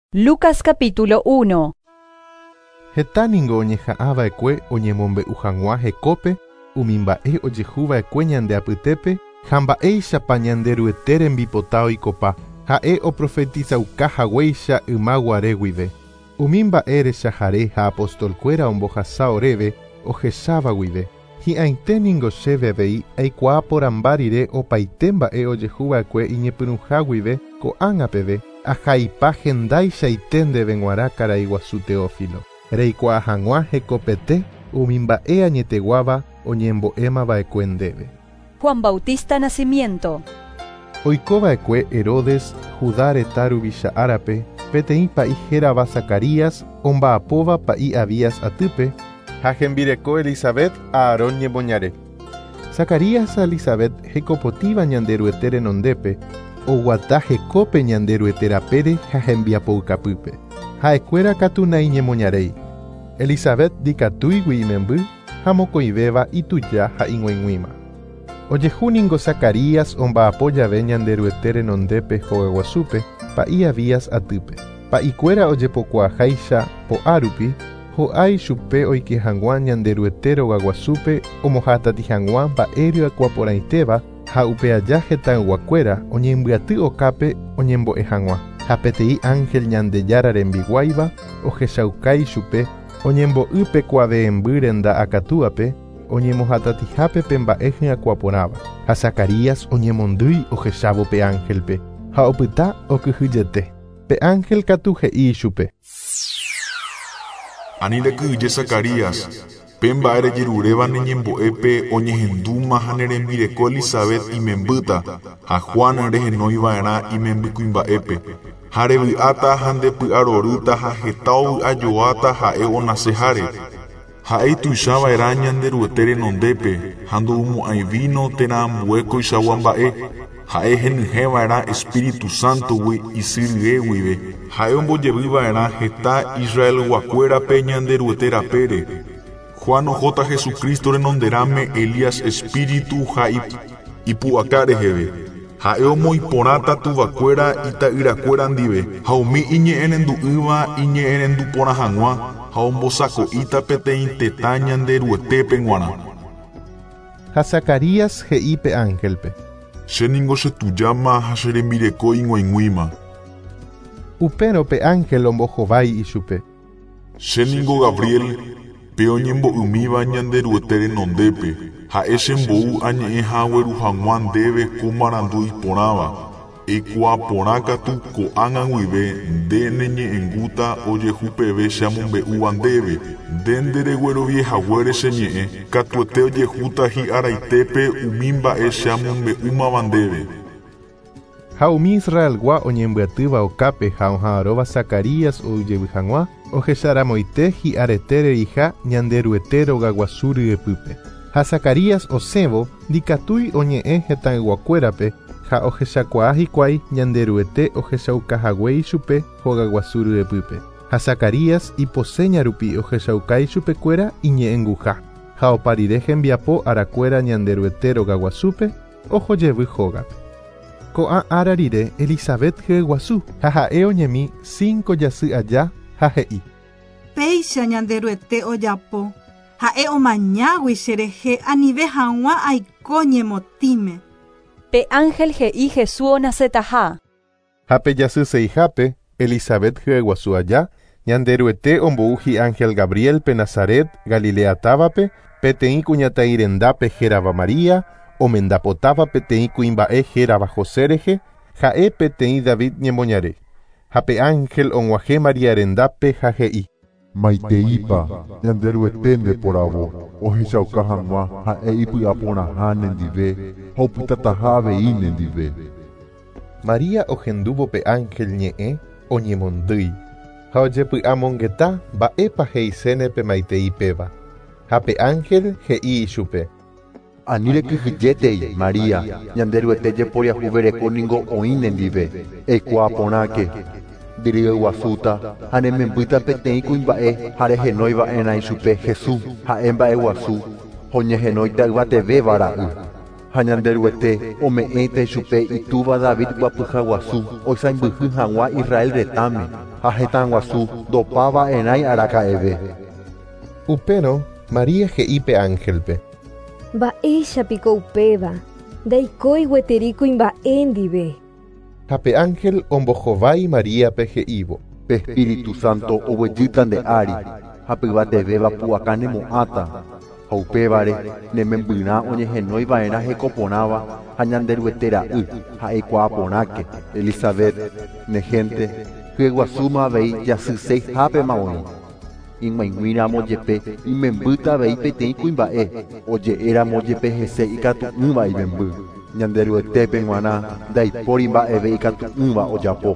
Lucas capítulo 1. Hetaningo oñeha'ãva'ekue oñemombe'u hag̃ua hekópe, umi mba'e ojehuva'ekue ñande apytépe, ha mba'éichapa ñande ryete rembipota oikopa, ha'e oprofetizaukahaguéicha ymaguare guive. Umi mba'e rechahare ha apostolkuéra ombohasa oréve ohecháva guive. Hi'ãiténingo chéve avei aikuaa porãmba rire opaite mba'e ojehuva'ekue iñepyrũha guive ko'ág̃a peve, ahaipa hendaichaite ndéve g̃uarã karai guasu Teófilo. Reikuaa hag̃ua hekopete umi mba'e añeteguáva oñembo'émava'ekue ndéve. Juan Bautista nacimiento. Oikova'ekue Herodes Judá reta ruvicha árape, peteĩ pa'i hérava Zacarías omba'apóva pa'i Abías atýpe, ha hembireko Elisabet Aarón ñemoñare. Zacarías Elisabet hekopotíva ñande ryete renondépe, oguata hekópe ñande ryete rapére ha hembiapoukapýpe. Ha'ekuéra katunai ñemoñaréi. Elisabet ndikatúigui imemby ha mokõivéva ituja ha ig̃uaig̃uĩma. Ojehúningo Zacarías omba'apo jave ñande ryete renondépe hogaguasúpe pa'i Abías atýpe. Pa'ikuéra ojepokuaaháicha po'a rupi, ho'ái chupe oike hag̃ua ñande ryete rogaguasúpe omohátati hag̃ua mba'e ryakuaporãitéva ha upe aja hetãyguakuéra oñembyatý okápe oñembo'e hag̃ua. Ha peteĩ ángel Ñandejára rembiguáiva ohechaukái chupe oñembo'y pe kuave'emby renda akatúvape oñemohatatihápe pe mba'e hyakuaporãva. Ha Zacarías oñemondýi ohechávo pe ángelpe ha opyta okyhyjete. Pe ángel katu he'i chupe: Ani reky'yje Zacarías, pe mba'e rejeruréva neñembo'épe oñehendúma ha nerembireko Elisabet imembýta, ha Juan rehenóiva'erã imembykuimba'épe. Ha revy'áta ha ndepy'arorýta ha heta ovy'ajoáta ha'e onaseháre. Ha'e tuichava'erã ñande ryete renondépe ha ndo'umo'ãi vino térã ambue koichagua mba'e. Ha'e henyhẽva'erã Espíritu Santogui isy rye guive. Ha'e ombojevýva'erã heta Israelguakuérape ñande ryete rapére. Juan ohóta Jesucristo renonderáme Elías Espíritu ha ipu'aka reheve. Ha'e omoiporãta tuvakuéra ita'yrakuéra ndive, ha umi iñe'ẽrendu'ýva iñe'ẽrenduporã hag̃ua, ha ombosako'íta peteĩ tetã ñande ryetépe g̃uarã. Ha Zacarías he'i pe ángelpe: Chéningo chetujáma ha cherembireko ig̃uaig̃uĩma. Upérõ pe ángel ombohovái ichupe: Chéningo Gabriel, pe oñembo'ymíva ñande ryete renondépe, ha'e chembou añe'ẽ ha gueru hag̃ua ndéve ko marandu iporãva. Eikuaaporã katu ko'ág̃a guive nde neñe'ẽngúta ojehu peve cheamombe'úva ndéve. Nde nderegueroviehaguére cheñe'ẽ, katuete ojehúta hi'araitépe umi mba'e cheamombe'úmava ndéve. Ha umi Israelgua oñembyatýva okápe ha oha'ãróva Zacarías oujevy hag̃ua ohecharamoite hi'arete reiha ñande ryete rogaguasu ryepýpe. Ha Zacarías osẽvo ndikatúi oñe'ẽ hetãyguakuérape ha ohechakuaa hikuái ñande ryete ohechaukahaguéi chupe hogaguasu ryepýpe. Ha Zacarías iposeña rupi ohechaukái chupekuéra iñe'ẽnguha. Ha opa rire hembiapo arakuéra ñande ryete rogaguasúpe ohojevy hógape. Ko'ã ára rire Elisabet hyeguasu ha ha'e oñemi 5 jasy aja ha he'i: Péicha ñande ryete ojapo, ha'e omañágui cherehe anive hag̃ua aiko ñemotíme. Pe ángel he'i Jesús onasẽtaha. Ha pe jasy seihápe Elisabet hyeguasu aja ñande ryete ombouhi ángel Gabriel pe Nazaret Galilea távape, peteĩ kuñataĩ rendápe hérava Maria, omendapotáva peteĩ kuimba'e hérava José rehe, ha'e peteĩ David ñemoñare. Ha pe ángel og̃uahẽ Maria rendápe ha he'i: Maiteípa ñande ryete ndeporavo ohechauka hag̃ua ha'e ipy'aporãha nendive ha opytataha avei nendive. Maria ohendúvo pe ángel ñe'ẽ oñemondýi ha ojepy'amongeta mba'épa he'isẽne pe maiteípeva. Ha pe ángel he'i ichupe: Ani rekyhyjétei Maria ñande ryete jeporiahuvereko ningo oĩ nendive, eikuaaporãke. Ndiryeguasúta ha remembýta peteĩ kuimba'e ha rehenóiva'erã chupe Jesús ha'e mba'eguasu oñehenóita yvatevéva ra'y. Ha ñande ryete ome'ẽte chupe itúva David guapyhaguasu oisãmbyhy hag̃ua Israel retãme. ha hetãguasu ndopava'erãi araka'eve. Upérõ María he'ípe ángelpe. Mba'éichapiko upéva, ndaikói gueteri kuimba'e ndive. Ha pe ángel ombohovái Maríape he'ívo. Pe Espíritu Santo oguejýta nde ári, ha pyvatevéva pu'aka nemo'ãta. Ha upévare nemembyrã oñehenóiva'erã hekoporãva ha ñanderuete ra'y ha eikuaa porãke Elisabet negénte hyeguasúma avei jasyseihápema oĩ. Ig̃uaig̃uíramo jepe imembýta avei peteĩ kuimba'e oje'éramo jepe hese ikatu'ỹva imemby. Ñanderuetépe g̃uarã ndaipóri mba'eve ikatu'ỹva ojapo.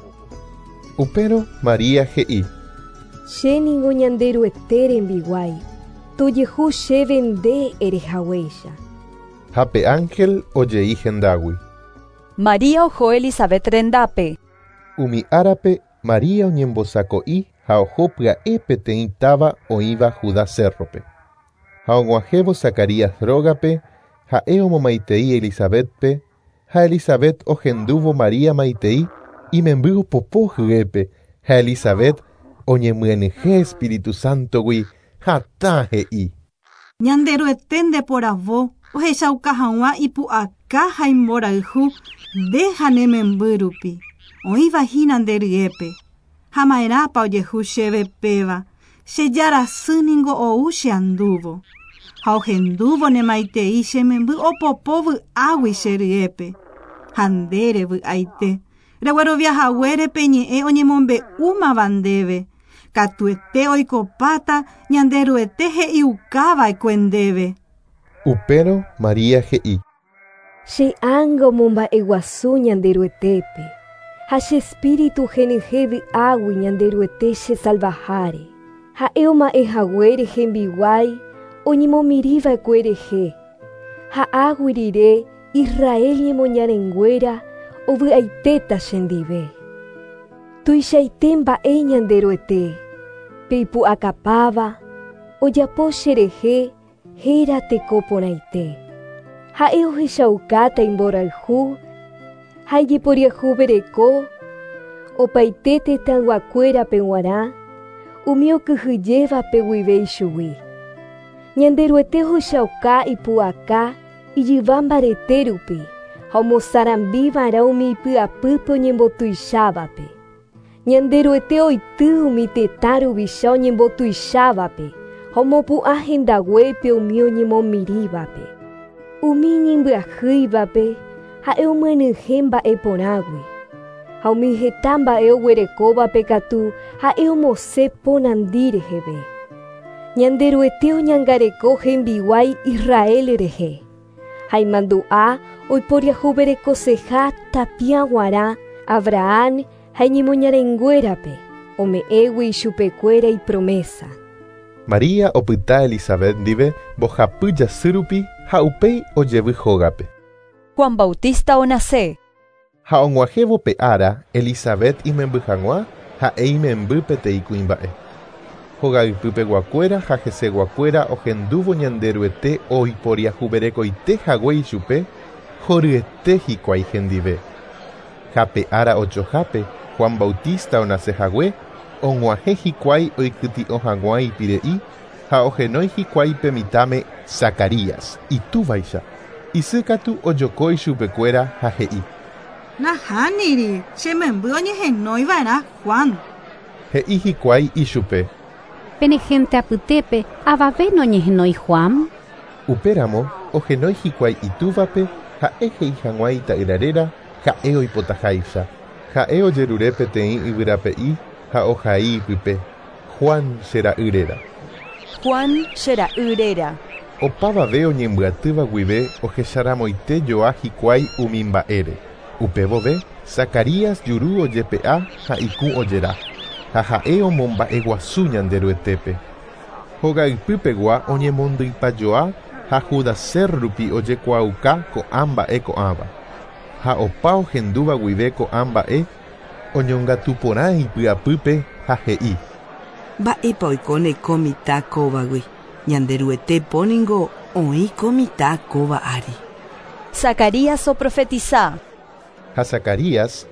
Upérõ María he'i. Chéningo ñanderuete rembiguái. Tojehu chéve nde erehaguéicha. Ha pe ángel oje'i hendágui. María oho Elisabet rendápe. Umi árape María oñembosako'i ha oho pya'e peteĩ táva oĩva Judá cerrope. Ha og̃uahẽvo Zacarías rógape ha'e omomaitei Elisabetpe, ha Elisabet ohendúvo María maitei imemby opopo hyépe, ha Elisabet oñemyanyhẽ Espíritu Santogui hatã he'i. Ñanderuete ndeporavo ohechauka hag̃ua ipu'aka ha imborayhu nde ha nememby rupi. Oĩvahína nderyépe. Ha ma'erápa ojehu chéve péva. Chejarasýningo ou cheandúvo. Ha ohendúvo nemaitei chememby opopo vy'águi cheryépe. Ha ndére vy'aite. Regueroviahaguére peñe'ẽ oñemombe'úmava ndéve. Katuete oikopáta ñanderuete he'iukáva'ekue ndéve. Upérõ María he'i. Che ángo momba'eguasu ñanderuetépe. Ha che espíritu henyhẽ vy'águi ñanderuete che salvaháre. Ha'e oma'ẽhaguére hembiguái oñemomíriva'ekue rehe. Ha águi rire Israel ñemoñarenguéra ovy'aitéta chendive. Tuichaite mba'e ñanderuete. Peipu'akapáva ojapo cherehe héra tekoporãite. Ha'e ohechaukáta imborayhu ha ijeporiahuvereko opaite tetãguakuérape g̃uarã umi okyhyjévape guive ichugui. Ñanderuete ohechauka ipu'aka ijyva mbarete rupi ha omosarambiva'erã umi ipy'apýpe oñembotuichávape. Ñanderuete oity umi tetã ruvicha oñembotuichávape ha omopu'ã hendaguépe umi oñemomirívape. Umi iñimbyahýivape ha'e omyenyhẽ mba'e porãgui. Ha umi heta mba'e oguerekóvape katu ha'e omosẽ ponandi reheve. Ñanderuete oñangareko hembiguái Israel rehe. Ha imandu'a oiporiahuverekoseha tapĩa g̃uarã Abraham ha ñemoñarenguérape ome'ẽgui ichupekuéra ipromesa. María opyta Elisabet ndive mbohapy jasy rupi ha upéi ojevy hógape. Juan Bautista onase. Ha og̃uahẽvo pe ára Elisabet imemby hag̃ua ha'e imemby peteĩ kuimba'e. Hogaypypeguakuéra ha heseguakuéra ohendúvo ñanderuete oiporiahuverekoitehague ichupe horyete hikuái hendive. Ha pe ára ojohápe Juan Bautista onasehague og̃uahẽ hikuái oikyti'õ hag̃ua ipire'i ha ohenói hikuái pe mitãme Zacarías itúvaicha. Isy katu ojokói chupekuéra ha he'i. Nahániri, chememby oñehenóiva'erã Juan. He'i hikuái ichupe. Penegente apytépe avave noñehenói Juan. Upéramo ohenói hikuái itúvape ha'e he'i hag̃ua ita'yraréra ha'e oipotaháicha. Ha'e ojerure peteĩ yvyrape'i ha ohai ipype. Juan chera'yréra. Juan chera'yréra. Opavave oñembyatýva guive ohecharamoite joa hikuái umi mba'ére. Upevove Zacarías juru ojepe'a ha iku ojera. Ha ha'e omomba'eguasu ñanderuetépe. Hogaypypegua oñemondýipajoa ha Judaser rupi ojekuaauka ko'ã mba'e ko'ãva. Ha opa ohendúva guive ko'ã mba'e oñongatu porã ipy'apýpe ha he'i. Mba'épa oikóne ko mitã kóvagui. Ñanderuetépóningo oĩ ko mitã kóva ári. Zacarías oprofetizá. Ha Zacarías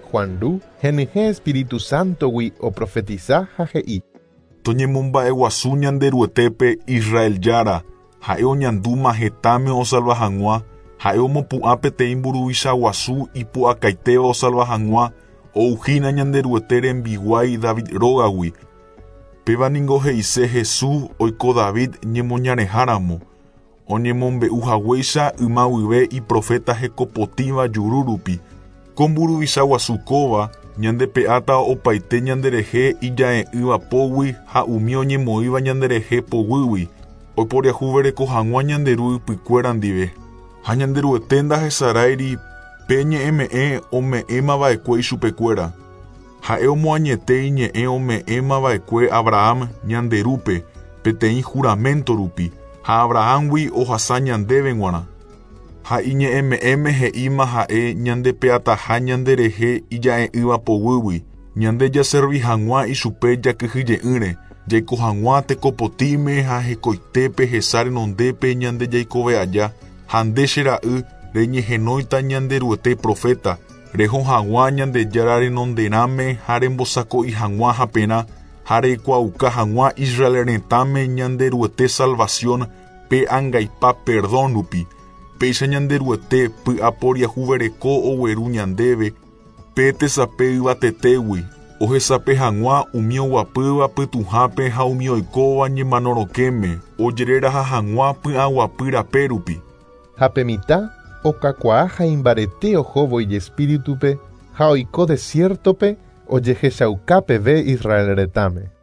Juanru, Geneje Espíritu Santo wi o profetiza hajei. Toñemomba'e guasu ñanderuetépe Israel Yara, ha'e oñandúma hetame osalva hag̃ua, ha'e omopu'ã peteĩ mburuvicha guasu ipu'akaitéva osalva hag̃ua, ouhína ñanderuete rembiguái David rógagui. Péva ningo he'ise Jesús oiko David ñemoñareháramo, oñemombe'uhaguéicha ymavyve iprofeta hekopotíva jururupi, ko mburuvicha guasu kóva, ñandepe'áta opaite ñanderehe ijae'ỹvapógui ha umi oñemoĩva ñanderehe poguýgui, oiporiahúvereko hag̃ua ñanderu ypykuéra ndive. Ha ñanderuete ndahesaráiri pe ñe'ẽme'ẽ ome'ẽmava'ekue ichupekuéra. Ha'e omoañetéi ñe'ẽ ome'ẽmava'ekue Abraham ñanderúpe peteĩ juramento rupi, ha Abrahamgui ohasa ñandéve g̃uarã. Ha iñe'ẽme'ẽme he'íma ha'e ñandepe'ataha ñanderehe ijae'ỹva poguýgui, ñandejaservi hag̃ua ichupe jakyhyje'ỹre, jaiko hag̃ua tekopotíme ha hekoitépe hesa renondépe ñandejaikovea ha nde che ra'y reñehenóita ñanderuete profeta, reho hag̃ua ñandejára renonderãme ha rembosako'i hag̃ua hapérã, ha reikuauka hag̃ua Israel retãme ñanderuete salvación pe angaipa perdón rupi, péicha ñanderuete py'aporiahuvereko ogueru ñandéve pe tesape yvatetégui, ohesape hag̃ua umi oguapýva pytuhápe ha umi oikóva ñemanorokéme, ojereraha hag̃ua py'aguapy rape rupi. Hapemita okakuaa ha imbarete ohóvoi espíritupe ha oiko desiertope ojehechaukápeve Israel retãme.